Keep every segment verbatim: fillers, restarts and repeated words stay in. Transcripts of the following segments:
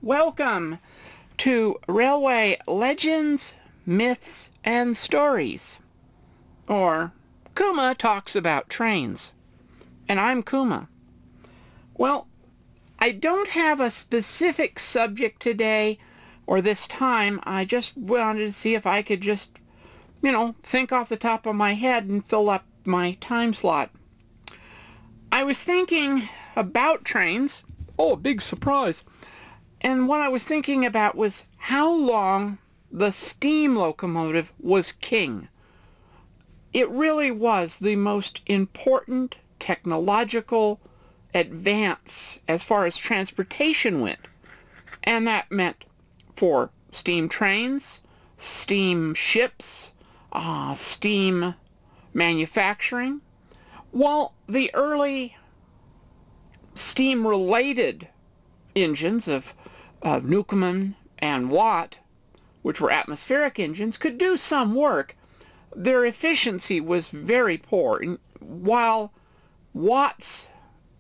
welcome to Railway Legends, Myths, and Stories, or Kuma Talks About Trains. And I'm Kuma. Well, I don't have a specific subject today or this time. I just wanted to see if I could just, you know, think off the top of my head and fill up my time slot. I was thinking about trains. Oh, a big surprise. And what I was thinking about was how long the steam locomotive was king. It really was the most important technological advance as far as transportation went. And that meant for steam trains, steam ships, uh, steam manufacturing. While the early steam-related engines of, of Newcomen and Watt, which were atmospheric engines, could do some work, their efficiency was very poor. And while Watt's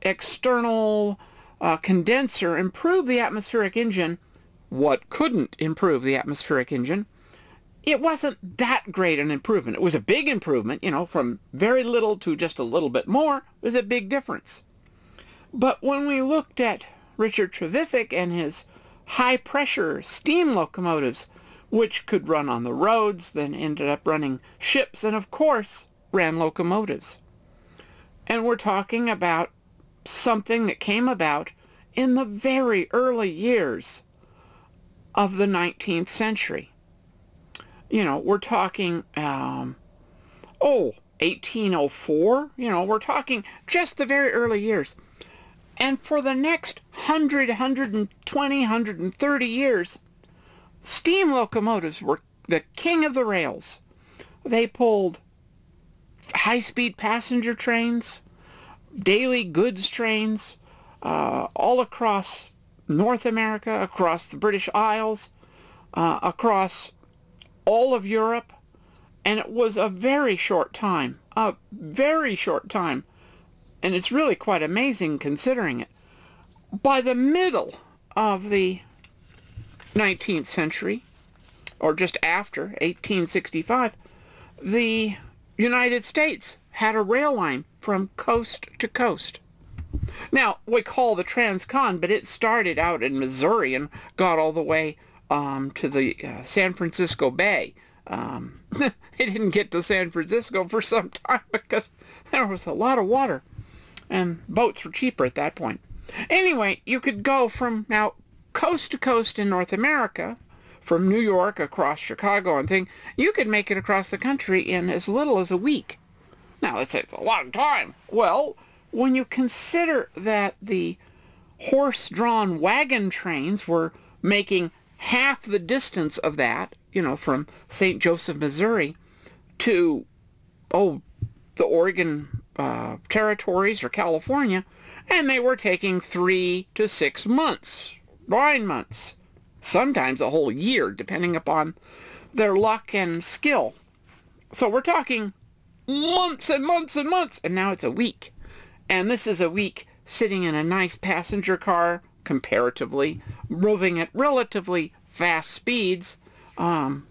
external uh, condenser improved the atmospheric engine, what couldn't improve the atmospheric engine, it wasn't that great an improvement. It was a big improvement, you know, from very little to just a little bit more. It was a big difference. But when we looked at Richard Trevithick and his high-pressure steam locomotives, which could run on the roads, then ended up running ships, and of course ran locomotives. And we're talking about something that came about in the very early years of the nineteenth century. You know, we're talking, um, oh, eighteen oh four, you know, we're talking just the very early years. And for the next one hundred, one hundred twenty, one hundred thirty years, steam locomotives were the king of the rails. They pulled high-speed passenger trains, daily goods trains, uh, all across North America, across the British Isles, uh, across all of Europe, and it was a very short time, a very short time, and it's really quite amazing considering it. By the middle of the nineteenth century, or just after eighteen sixty-five, the United States had a rail line from coast to coast. Now, we call the Transcon, but it started out in Missouri and got all the way um, to the uh, San Francisco Bay. Um, it didn't get to San Francisco for some time because there was a lot of water, and boats were cheaper at that point. Anyway, you could go from now coast to coast in North America, from New York across Chicago and thing. You could make it across the country in as little as a week. Now, let's say it's a long time. Well, when you consider that the horse-drawn wagon trains were making half the distance of that, you know, from Saint Joseph, Missouri to, oh, the Oregon uh, territories or California, and they were taking three to six months, nine months, sometimes a whole year, depending upon their luck and skill. So we're talking months and months and months, and now it's a week. And this is a week sitting in a nice passenger car, comparatively, moving at relatively fast speeds. Um,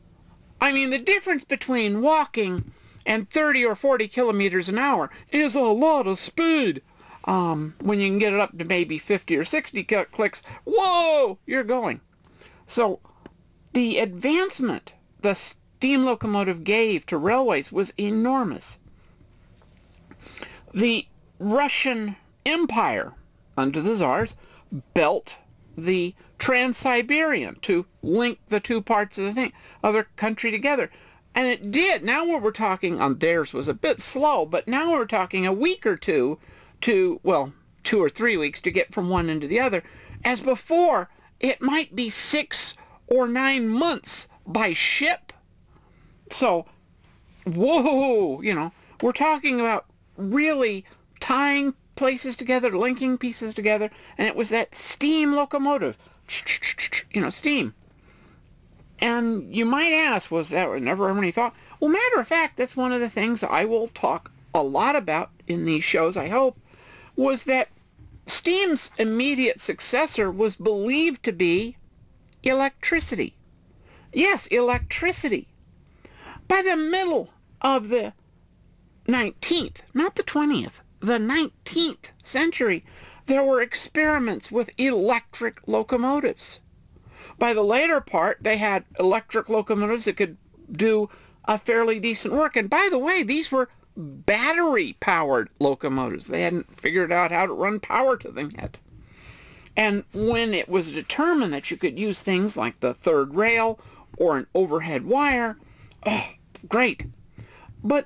I mean, the difference between walking and thirty or forty kilometers an hour is a lot of speed. Um, when you can get it up to maybe fifty or sixty clicks, whoa, you're going. So the advancement the steam locomotive gave to railways was enormous. The Russian Empire, under the Tsars, built the Trans-Siberian to link the two parts of the thing, of the country together. And it did. Now what we're talking on theirs was a bit slow, but now we're talking a week or two to, well, two or three weeks to get from one end to the other. As before, it might be six or nine months by ship. So, whoa, you know, we're talking about really tying places together, linking pieces together, and it was that steam locomotive, you know, steam. And you might ask, was that never any thought? Well, matter of fact, that's one of the things I will talk a lot about in these shows, I hope, was that steam's immediate successor was believed to be electricity. Yes, electricity. By the middle of the nineteenth, not the twentieth, the nineteenth century, there were experiments with electric locomotives. By the later part, they had electric locomotives that could do a fairly decent work. And by the way, these were battery-powered locomotives. They hadn't figured out how to run power to them yet. And when it was determined that you could use things like the third rail or an overhead wire, oh, great. But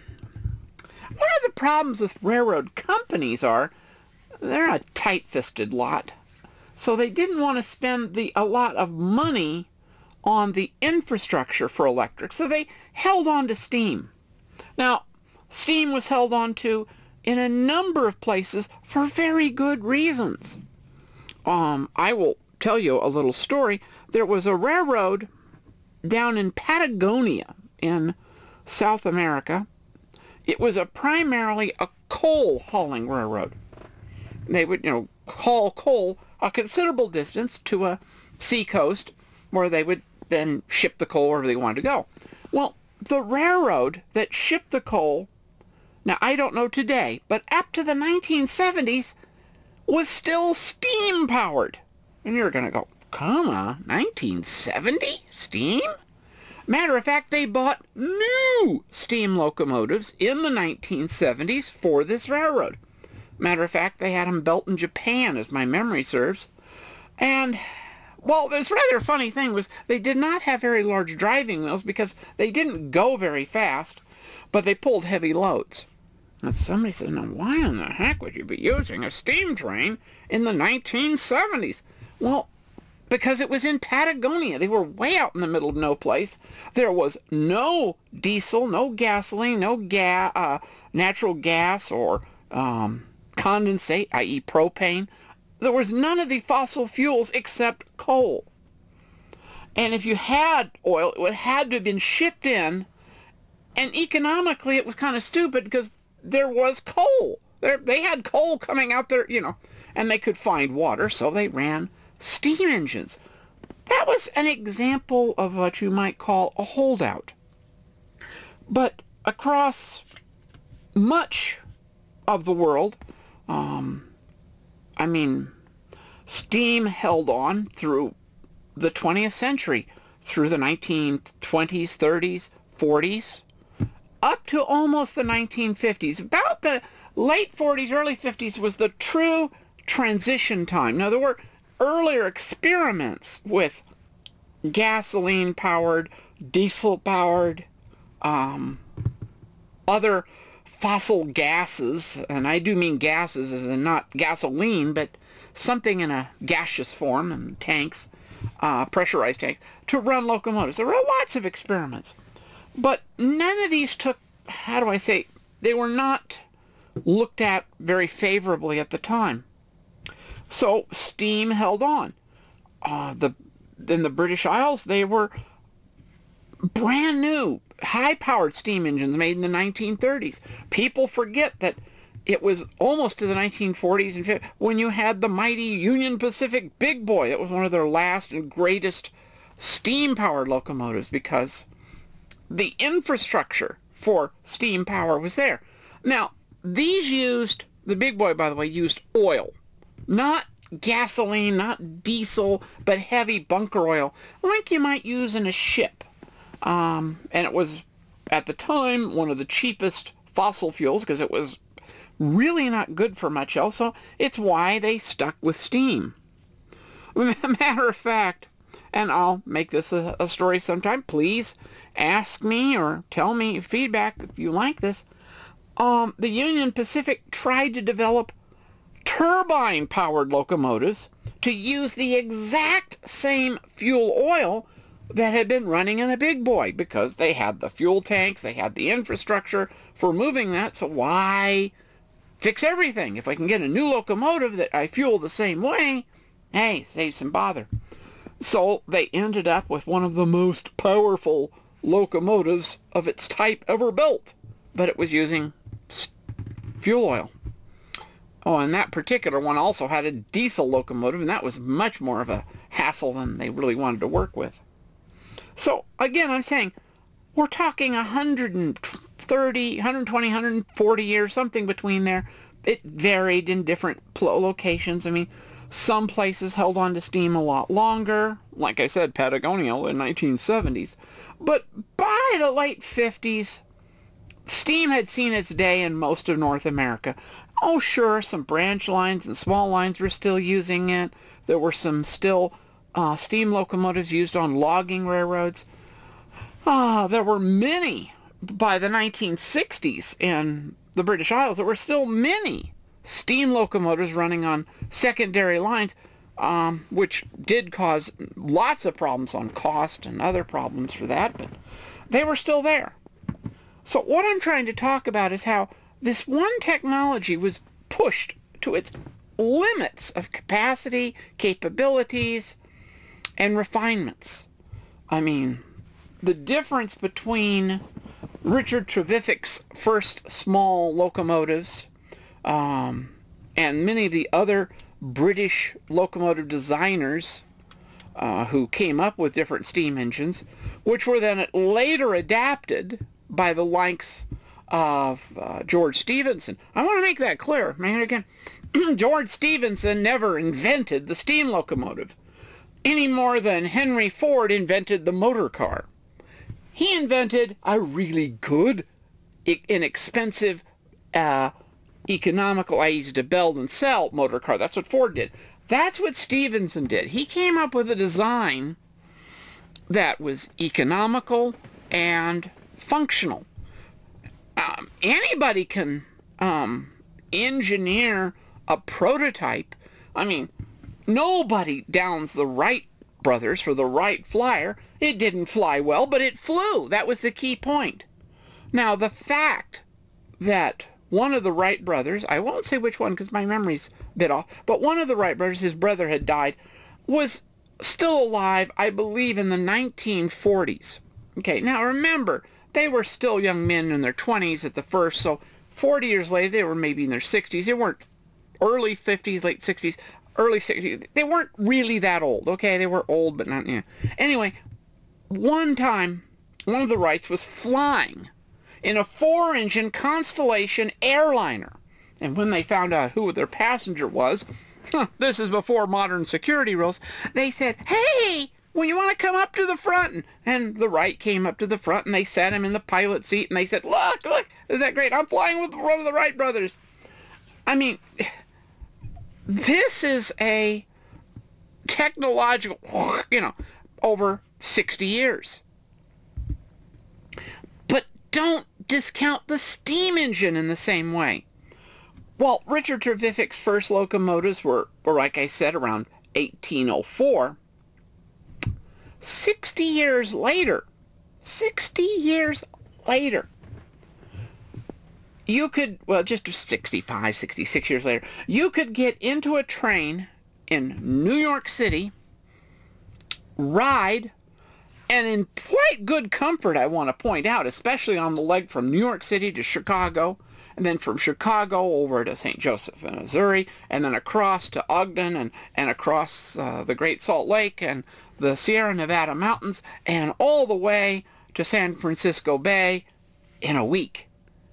one of the problems with railroad companies are they're a tight-fisted lot. So they didn't want to spend the, a lot of money on the infrastructure for electric. So they held on to steam. Now, steam was held on to in a number of places for very good reasons. Um, I will tell you a little story. There was a railroad down in Patagonia in South America. It was a primarily a coal hauling railroad. They would, you know, haul coal a considerable distance to a sea coast where they would then ship the coal wherever they wanted to go. Well, the railroad that shipped the coal, now I don't know today, but up to the nineteen seventies, was still steam powered. And you're going to go, come on, nineteen seventy? Steam? Matter of fact, they bought new steam locomotives in the nineteen seventies for this railroad. Matter of fact, they had them built in Japan, as my memory serves. And, well, this rather funny thing was they did not have very large driving wheels because they didn't go very fast, but they pulled heavy loads. And somebody said, now why in the heck would you be using a steam train in the nineteen seventies? Well, because it was in Patagonia. They were way out in the middle of no place. There was no diesel, no gasoline, no ga uh, natural gas or um, condensate, that is propane. There was none of the fossil fuels except coal. And if you had oil, it would had to have been shipped in. And economically, it was kind of stupid because there was coal. There, they had coal coming out there, you know, and they could find water, so they ran steam engines. That was an example of what you might call a holdout. But across much of the world, um, I mean, steam held on through the twentieth century, through the nineteen twenties, thirties, forties, up to almost the nineteen fifties. About the late forties, early fifties was the true transition time. Now, there were earlier experiments with gasoline-powered, diesel-powered, um, other fossil gases, and I do mean gases as in not gasoline, but something in a gaseous form, in tanks, uh, pressurized tanks, to run locomotives. There were lots of experiments. But none of these took, how do I say, they were not looked at very favorably at the time. So steam held on. Uh, the in the British Isles, they were brand new, high-powered steam engines made in the nineteen thirties. People forget that it was almost to the nineteen forties and fifties when you had the mighty Union Pacific Big Boy. That was one of their last and greatest steam-powered locomotives because the infrastructure for steam power was there. Now, these used, the Big Boy, by the way, used oil. Not gasoline, not diesel, but heavy bunker oil, like you might use in a ship. Um, and it was, at the time, one of the cheapest fossil fuels because it was really not good for much else, so it's why they stuck with steam. Matter of fact, and I'll make this a, a story sometime, please ask me or tell me feedback if you like this. Um, the Union Pacific tried to develop turbine-powered locomotives to use the exact same fuel oil that had been running in a Big Boy because they had the fuel tanks, they had the infrastructure for moving that, so why fix everything? If I can get a new locomotive that I fuel the same way, hey, save some bother. So they ended up with one of the most powerful locomotives of its type ever built, but it was using fuel oil. Oh, and that particular one also had a diesel locomotive, and that was much more of a hassle than they really wanted to work with. So, again, I'm saying we're talking one hundred thirty, one hundred twenty, one hundred forty years, something between there. It varied in different locations. I mean, some places held on to steam a lot longer. Like I said, Patagonia in the nineteen seventies. But by the late fifties, steam had seen its day in most of North America. Oh, sure, some branch lines and small lines were still using it. There were some still uh, steam locomotives used on logging railroads. Ah, there were many by the nineteen sixties in the British Isles. There were still many steam locomotives running on secondary lines, um, which did cause lots of problems on cost and other problems for that, but they were still there. So what I'm trying to talk about is how this one technology was pushed to its limits of capacity, capabilities, and refinements. I mean, the difference between Richard Trevithick's first small locomotives um, and many of the other British locomotive designers uh, who came up with different steam engines, which were then later adapted by the likes of uh, George Stephenson. I want to make that clear. Man, again, George Stephenson never invented the steam locomotive any more than Henry Ford invented the motor car. He invented a really good, inexpensive, uh, economical, easy to build and sell motor car. That's what Ford did. That's what Stephenson did. He came up with a design that was economical and functional. Um, anybody can um, engineer a prototype. I mean, nobody downs the Wright brothers for the Wright Flyer. It didn't fly well, but it flew. That was the key point. Now, the fact that one of the Wright brothers, I won't say which one because my memory's a bit off, but one of the Wright brothers, his brother had died, was still alive, I believe, in the nineteen forties. Okay, now remember, they were still young men in their twenties at the first, so forty years later, they were maybe in their sixties. They weren't early fifties, late sixties, early sixties. They weren't really that old, okay? They were old, but not, yeah. Anyway, one time, one of the Wrights was flying in a four-engine Constellation airliner. And when they found out who their passenger was, huh, this is before modern security rules, they said, "Hey, well, you want to come up to the front?" And, and the Wright came up to the front, and they sat him in the pilot seat, and they said, "Look, look, isn't that great? I'm flying with one of the Wright brothers." I mean, this is a technological, you know, over sixty years. But don't discount the steam engine in the same way. Well, Richard Trevithick's first locomotives were, were, like I said, around eighteen oh four. sixty years later, sixty years later, you could, well, just sixty-five, sixty-six years later, you could get into a train in New York City, ride, and in quite good comfort, I want to point out, especially on the leg from New York City to Chicago, and then from Chicago over to Saint Joseph in Missouri, and then across to Ogden, and, and across uh, the Great Salt Lake, and the Sierra Nevada mountains, and all the way to San Francisco Bay in a week.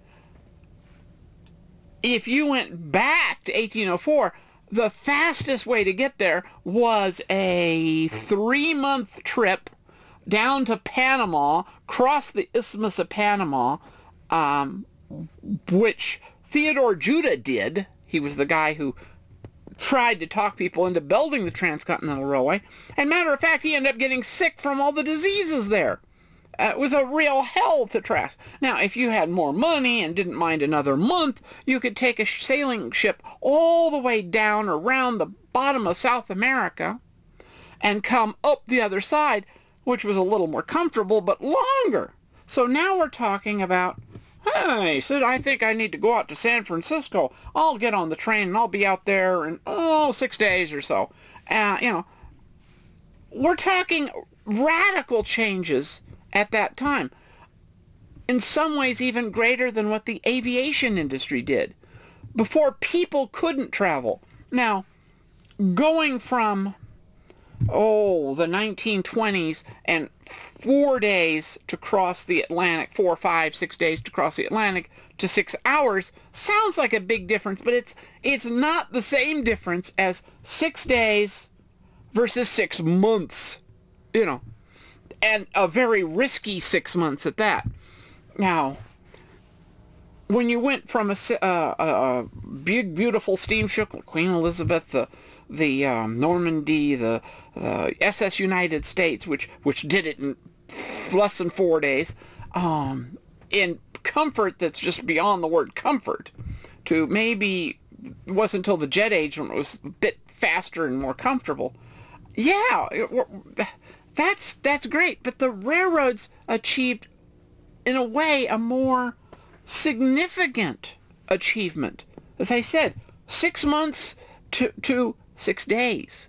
If you went back to eighteen oh four, the fastest way to get there was a three-month trip down to Panama, cross the Isthmus of Panama, um, which Theodore Judah did. He was the guy who tried to talk people into building the Transcontinental Railway. And matter of fact, he ended up getting sick from all the diseases there. Uh, it was a real hell to traverse. Now, if you had more money and didn't mind another month, you could take a sailing ship all the way down around the bottom of South America and come up the other side, which was a little more comfortable, but longer. So now we're talking about, hey, Sid, I think I need to go out to San Francisco. I'll get on the train and I'll be out there in, oh, six days or so. Uh, you know, we're talking radical changes at that time. In some ways even greater than what the aviation industry did. before people couldn't travel. Now, going from, oh, the nineteen twenties and four days to cross the Atlantic, four, five, six days to cross the Atlantic to six hours sounds like a big difference, but it's it's not the same difference as six days versus six months, you know, and a very risky six months at that. Now, when you went from a, uh, a, a big, beautiful steamship, Queen Elizabeth, the the um, Normandy, the uh, S S United States, which which did it in less than four days, um, in comfort that's just beyond the word comfort, to maybe, it wasn't until the jet age when it was a bit faster and more comfortable. Yeah, it, that's that's great, but the railroads achieved, in a way, a more significant achievement. As I said, six months to to six days,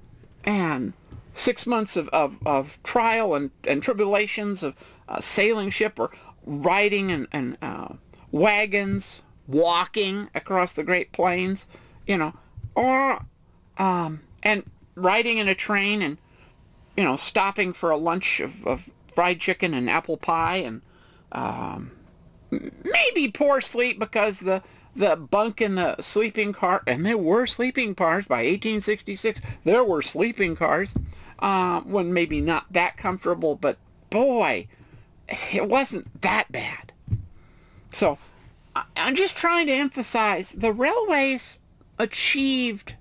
and six months of, of, of trial and, and tribulations of uh, sailing ship or riding and, and uh, wagons, walking across the Great Plains, you know, or um, and riding in a train and, you know, stopping for a lunch of, of fried chicken and apple pie and um, maybe poor sleep because the the bunk in the sleeping car, and there were sleeping cars by eighteen sixty-six, there were sleeping cars, uh, when maybe not that comfortable, but boy, it wasn't that bad. So I'm just trying to emphasize the railways achieved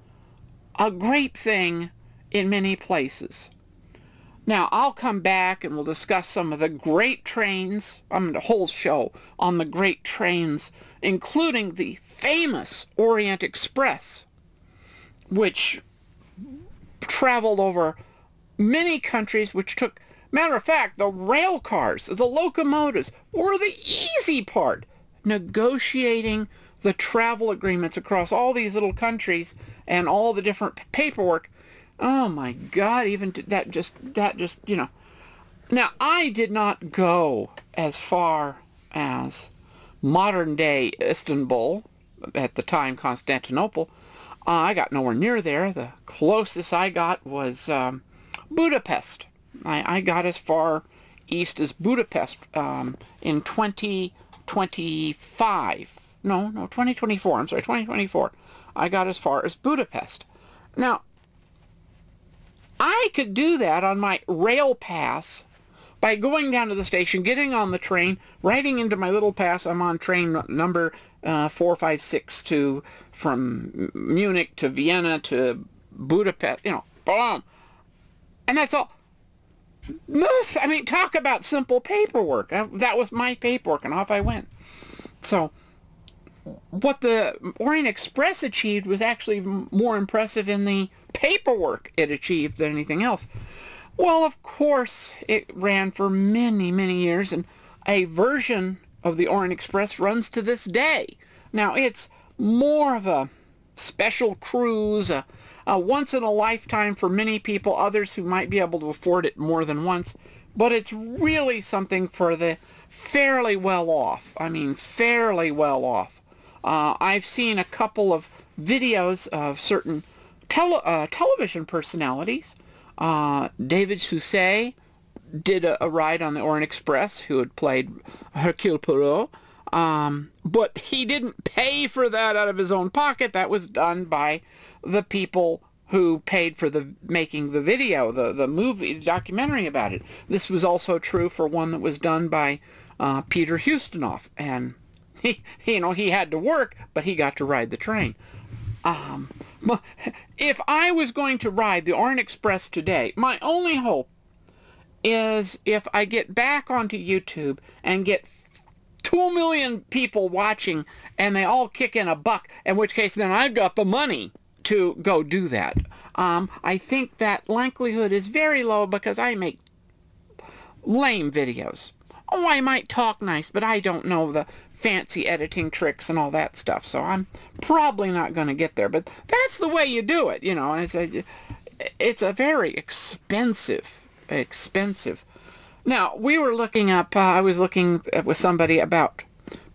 a great thing in many places. Now, I'll come back and we'll discuss some of the great trains. I'm going to whole show on the great trains, including the famous Orient Express, which traveled over many countries, which took, matter of fact, the rail cars, the locomotives, were the easy part, negotiating the travel agreements across all these little countries and all the different paperwork. Oh my God, even that just, that just, you know. Now, I did not go as far as modern day Istanbul, at the time Constantinople. Uh, I got nowhere near there. The closest I got was um, Budapest. I, I got as far east as Budapest um, in twenty twenty-five. No, no, twenty twenty-four. I'm sorry, twenty twenty-four. I got as far as Budapest. Now, I could do that on my rail pass by going down to the station, getting on the train, writing into my little pass, I'm on train number uh, four five six to, from Munich to Vienna to Budapest, you know, boom. And that's all. I mean, talk about simple paperwork. That was my paperwork, and off I went. So what the Orient Express achieved was actually more impressive in the paperwork it achieved than anything else. Well, of course, it ran for many, many years, and a version of the Orient Express runs to this day. Now, it's more of a special cruise, a, a once-in-a-lifetime for many people, others who might be able to afford it more than once, but it's really something for the fairly well-off. I mean, fairly well-off. Uh, I've seen a couple of videos of certain tele uh, television personalities. Uh, David Suchet did a, a ride on the Orient Express, who had played Hercule Poirot, um, but he didn't pay for that out of his own pocket. That was done by the people who paid for the making the video, the, the movie, the documentary about it. This was also true for one that was done by uh, Peter Ustinov, and he, you know, he had to work, but he got to ride the train. Um, if I was going to ride the Orient Express today, my only hope is if I get back onto YouTube and get two million people watching and they all kick in a buck, in which case then I've got the money to go do that. Um, I think that likelihood is very low because I make lame videos. Oh, I might talk nice, but I don't know the fancy editing tricks and all that stuff, so I'm probably not going to get there. But that's the way you do it, you know. And it's a, it's a very expensive, expensive. Now, we were looking up, uh, I was looking with somebody about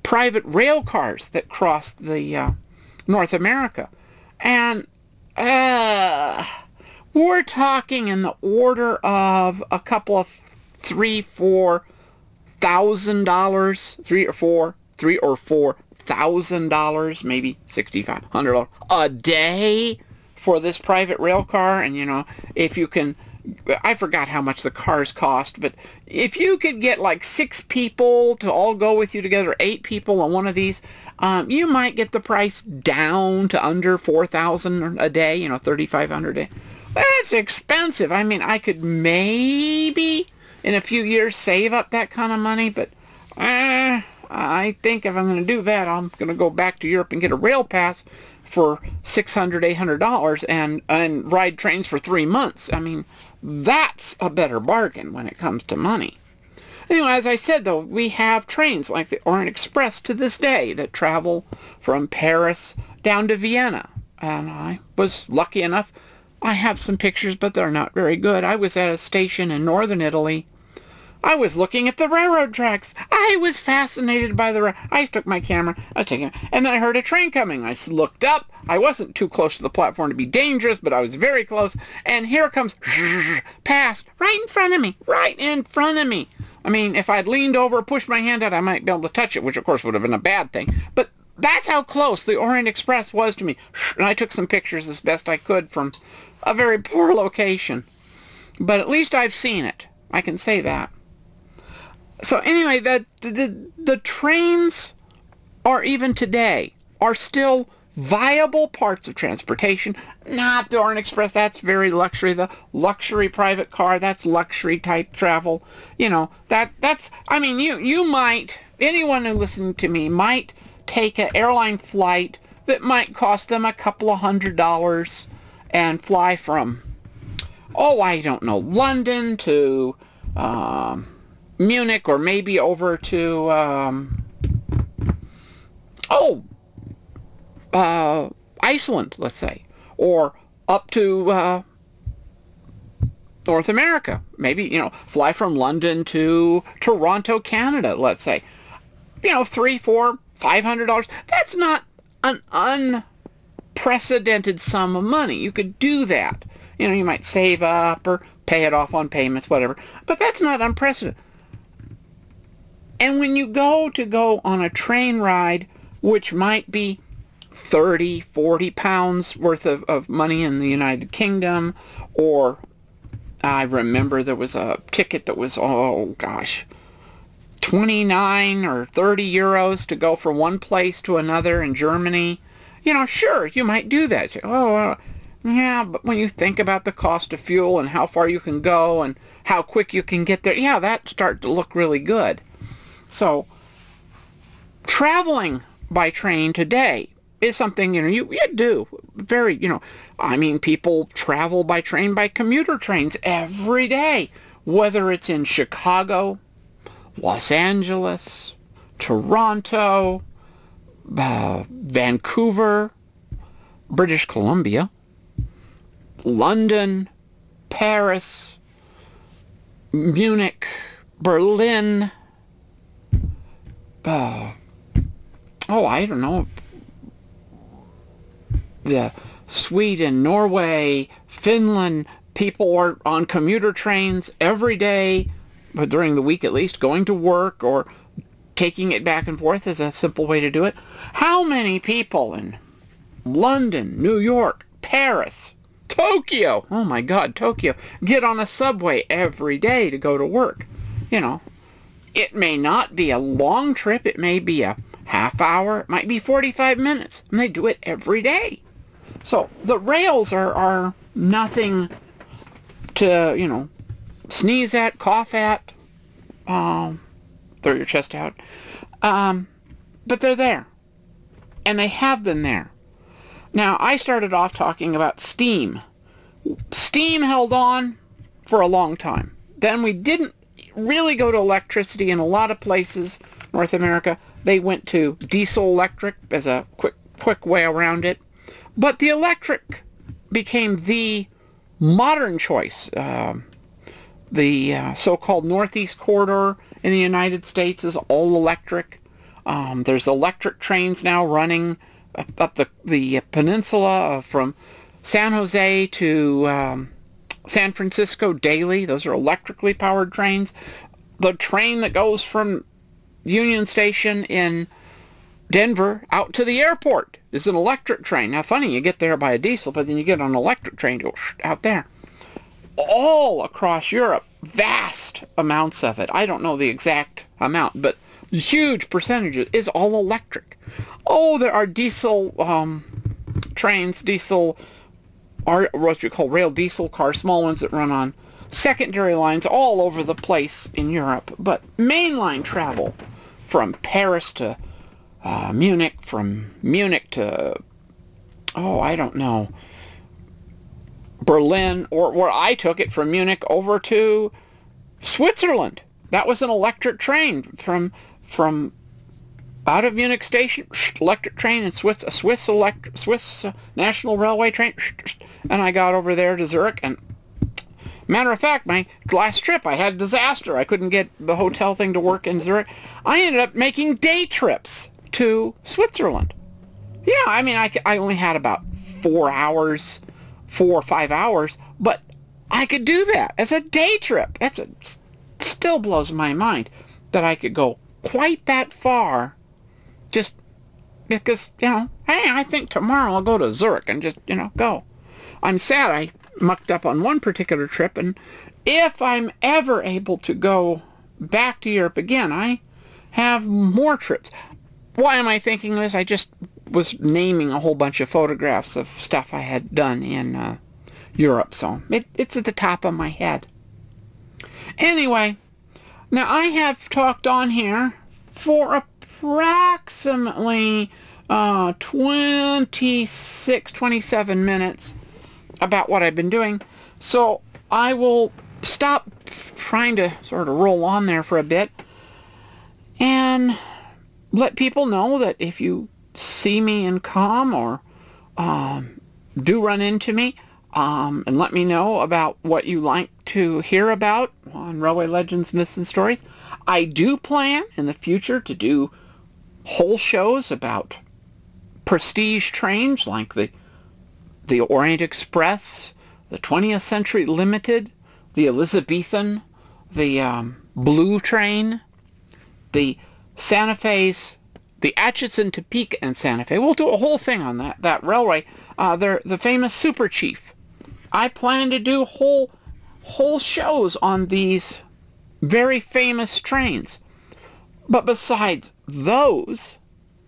private rail cars that crossed the uh, North America. And uh, we're talking in the order of a couple of three, four thousand dollars, three or four, three or four thousand dollars, maybe sixty-five hundred dollars a day for this private rail car. And you know, if you can, I forgot how much the cars cost, but if you could get like six people to all go with you together, eight people on one of these, um, you might get the price down to under four thousand dollars a day, you know, thirty-five hundred dollars a day. That's expensive. I mean, I could maybe in a few years save up that kind of money, but uh, I think if I'm going to do that, I'm going to go back to Europe and get a rail pass for six hundred dollars, eight hundred dollars and, and ride trains for three months. I mean, that's a better bargain when it comes to money. Anyway, as I said, though, we have trains like the Orient Express to this day that travel from Paris down to Vienna. And I was lucky enough. I have some pictures, but they're not very good. I was at a station in northern Italy. I was looking at the railroad tracks. I was fascinated by the... Ra- I took my camera. I was taking it. And then I heard a train coming. I looked up. I wasn't too close to the platform to be dangerous, but I was very close. And here comes... Past. Right in front of me. Right in front of me. I mean, if I'd leaned over, pushed my hand out, I might be able to touch it, which of course would have been a bad thing. But that's how close the Orient Express was to me. And I took some pictures as best I could from a very poor location. But at least I've seen it. I can say that. So anyway, the, the, the trains are even today, are still viable parts of transportation. Not the Orient Express, that's very luxury. The luxury private car, that's luxury type travel. You know, that that's, I mean, you, you might, anyone who listening to me might take an airline flight that might cost them a couple of hundred dollars and fly from, oh, I don't know, London to... Um, Munich, or maybe over to, um, oh, uh, Iceland, let's say, or up to uh, North America. Maybe, you know, fly from London to Toronto, Canada, let's say. You know, three, four, five hundred dollars. That's not an unprecedented sum of money. You could do that. You know, you might save up or pay it off on payments, whatever. But that's not unprecedented. And when you go to go on a train ride, which might be thirty, forty pounds worth of, of money in the United Kingdom, or I remember there was a ticket that was, oh gosh, twenty-nine or thirty euros to go from one place to another in Germany. You know, sure, you might do that. Say, oh, uh, yeah, but when you think about the cost of fuel and how far you can go and how quick you can get there, yeah, that starts to look really good. So, traveling by train today is something, you know, you, you do. Very, you know, I mean, people travel by train by commuter trains every day. Whether it's in Chicago, Los Angeles, Toronto, uh, Vancouver, British Columbia, London, Paris, Munich, Berlin, Uh, oh, I don't know, yeah, Sweden, Norway, Finland, people are on commuter trains every day, but during the week at least, going to work or taking it back and forth is a simple way to do it. How many people in London, New York, Paris, Tokyo, oh my God, Tokyo, get on a subway every day to go to work? You know, it may not be a long trip. It may be a half hour. It might be forty-five minutes. And they do it every day. So the rails are, are nothing to, you know, sneeze at, cough at, um, throw your chest out. Um, but they're there. And they have been there. Now, I started off talking about steam. Steam held on for a long time. Then we didn't really go to electricity in a lot of places. North America, they went to diesel electric as a quick quick way around it. But the electric became the modern choice. Uh, the uh, so-called Northeast Corridor in the United States is all electric. Um, there's electric trains now running up, up the, the peninsula from San Jose to um, San Francisco daily. Those are electrically powered trains. The train that goes from Union Station in Denver out to the airport is an electric train. Now, funny, you get there by a diesel, but then you get on an electric train to go out there. All across Europe, vast amounts of it. I don't know the exact amount, but huge percentages is all electric. Oh, there are diesel um, trains, diesel, or what you call rail diesel cars, small ones that run on secondary lines all over the place in Europe. But mainline travel from Paris to uh, Munich, from Munich to, oh, I don't know, Berlin, or where I took it from Munich over to Switzerland. That was an electric train from from out of Munich station, electric train, and Swiss a Swiss electric Swiss uh, National Railway train, and I got over there to Zurich. And matter of fact, my last trip I had a disaster. I couldn't get the hotel thing to work in Zurich. I ended up making day trips to Switzerland. Yeah, I mean, I I only had about four hours. four or five hours, but I could do that as a day trip. That's a, still blows my mind that I could go quite that far just because, you know, hey, I think tomorrow I'll go to Zurich and just, you know, go. I'm sad I mucked up on one particular trip, and if I'm ever able to go back to Europe again, I have more trips. Why am I thinking this? I just was naming a whole bunch of photographs of stuff I had done in uh, Europe, so it, it's at the top of my head. Anyway, now I have talked on here for approximately uh, twenty-six, twenty-seven minutes about what I've been doing, so I will stop trying to sort of roll on there for a bit and let people know that if you see me in comm or um, do run into me, um, and let me know about what you like to hear about on Railway Legends, Myths, and Stories. I do plan in the future to do whole shows about prestige trains like the the Orient Express, the twentieth Century Limited, the Elizabethan, the um, Blue Train, the Santa Fe's, the Atchison, Topeka, and Santa Fe. We'll do a whole thing on that that railway. Uh, they're the famous Super Chief. I plan to do whole whole shows on these very famous trains. But besides those,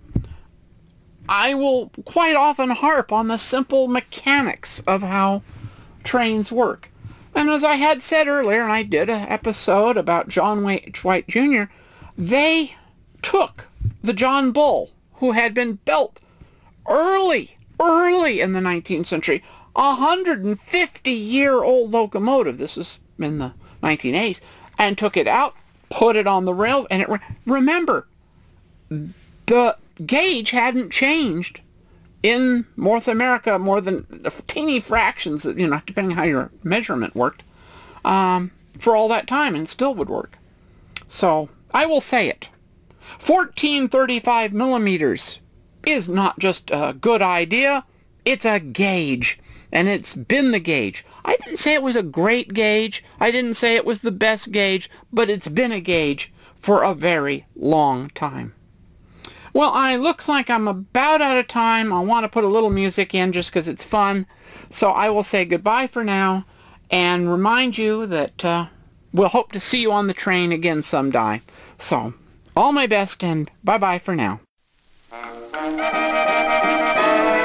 I will quite often harp on the simple mechanics of how trains work. And as I had said earlier, and I did an episode about John White Junior, they took the John Bull, who had been built early, early in the nineteenth century, a one hundred fifty year old locomotive, this is in the nineteen eighties, and took it out, put it on the rails, and it, remember, the gauge hadn't changed in North America more than teeny fractions, you know, depending how your measurement worked, um, for all that time, and still would work. So, I will say it. fourteen thirty-five millimeters is not just a good idea, it's a gauge, and it's been the gauge. I didn't say it was a great gauge, I didn't say it was the best gauge, but it's been a gauge for a very long time. Well, I looks like I'm about out of time. I want to put a little music in just because it's fun, so I will say goodbye for now, and remind you that uh, we'll hope to see you on the train again someday. So, all my best, and bye-bye for now.